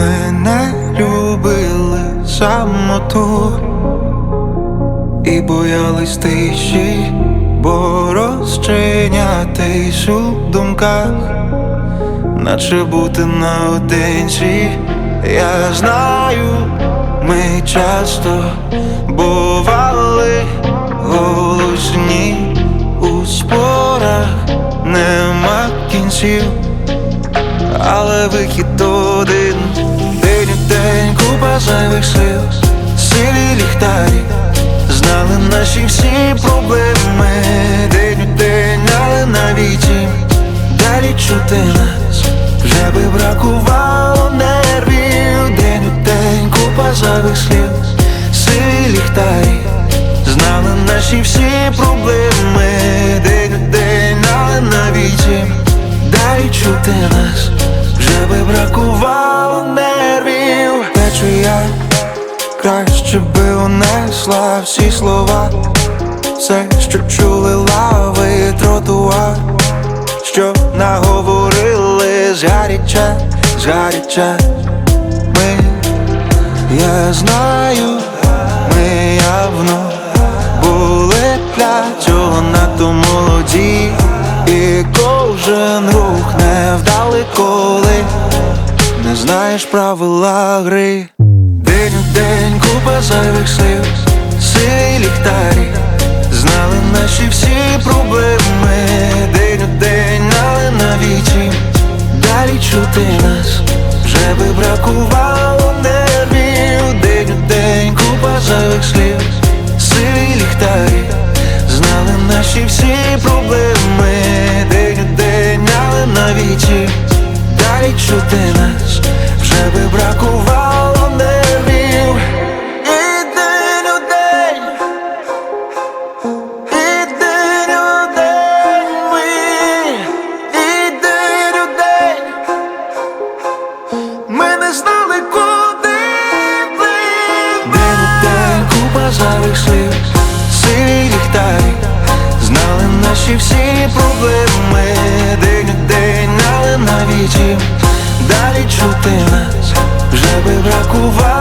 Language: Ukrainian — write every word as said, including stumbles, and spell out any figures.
Ми не любили самоту і боялись тиші, бо розчинятись у думках, наче бути наодинці. Я знаю, ми часто бували голосні у спорах, нема кінців, але вихід один. День у день купа зайвих сліз, сиві ліхтарі знали наші всі проблеми. День у день, але навіть їм далі чути нас вже би бракувало нервів. День у день купа зайвих сліз, сиві ліхтарі знали наші всі проблеми. День у день, але навіть їм далі чути нас вже би бракувало нервів. Плечу я краще би унесла всі слова, все, що чули лави, тротуар, що наговорили згаряча, згаряча. Ми, я знаю, ми явно були для цього надто молоді, і кожен рух невдалий, коли не знаєш правила гри. День у день купа зайвих слів, сиві ліхтарі знали наші всі проблеми. День у день, але навіть їм далі чути нас вже би бракувало нервів. День у день купа зайвих слів, сиві ліхтарі знали наші всі проблеми. День у день, але навіть їм далі чути нас вже би бракувало нервів. І день у день, і день у день ми, і день у день ми не знали, куди плив. День у день купа зайвих слів, сиві ліхтарі знали наші всі проблеми. День у день, але навіть їм далі чути нас вже би бракувало.